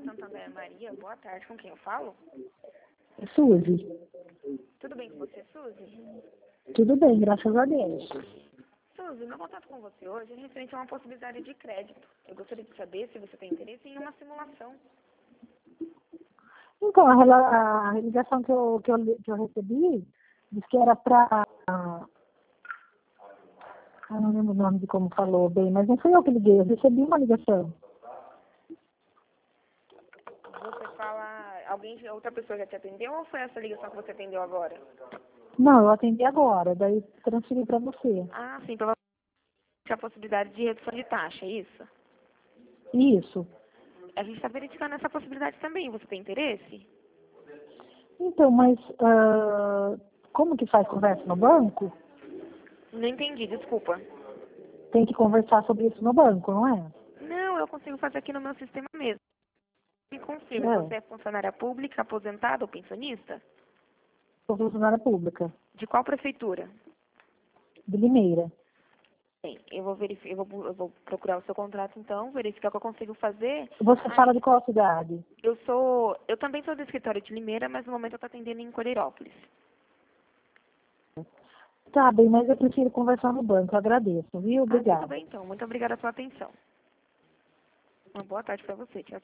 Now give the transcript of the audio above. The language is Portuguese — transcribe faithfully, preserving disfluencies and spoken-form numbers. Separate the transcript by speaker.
Speaker 1: Santander Maria, boa tarde, com quem eu falo?
Speaker 2: Suzy.
Speaker 1: Tudo bem com você, Suzy?
Speaker 2: Tudo bem, graças a Deus.
Speaker 1: Suzy, meu contato com você hoje é referente a uma possibilidade de crédito. Eu gostaria de saber se você tem interesse em uma simulação.
Speaker 2: Então, a, rela- a ligação que eu, que, eu, que eu recebi disse que era para... Eu não lembro o nome de como falou bem, mas não fui eu que liguei, eu recebi uma ligação.
Speaker 1: Você fala, alguém, outra pessoa já te atendeu ou foi essa ligação que você atendeu agora?
Speaker 2: Não, eu atendi agora, daí transferi para você.
Speaker 1: Ah, sim, provavelmente a possibilidade de redução de taxa, é isso?
Speaker 2: Isso.
Speaker 1: A gente está verificando essa possibilidade também, você tem interesse?
Speaker 2: Então, mas ah, como que faz conversa no banco?
Speaker 1: Não entendi, desculpa.
Speaker 2: Tem que conversar sobre isso no banco, não é?
Speaker 1: Não, eu consigo fazer aqui no meu sistema mesmo. Me confirme,
Speaker 2: É,
Speaker 1: você é funcionária pública, aposentada ou pensionista?
Speaker 2: sou funcionária pública,
Speaker 1: De qual prefeitura?
Speaker 2: de Limeira.
Speaker 1: Bem, eu vou verificar, eu vou, eu vou procurar o seu contrato então, verificar o que eu consigo fazer.
Speaker 2: Você fala
Speaker 1: Aí,
Speaker 2: de qual cidade?
Speaker 1: eu sou, eu também sou do escritório de Limeira, mas no momento eu estou atendendo em Coreirópolis.
Speaker 2: Tá bem, mas eu prefiro conversar no banco, eu agradeço, viu?
Speaker 1: Ah, tudo
Speaker 2: Obrigada.
Speaker 1: bem então. Muito obrigada pela sua atenção. Uma boa tarde para você. Tchau, tchau.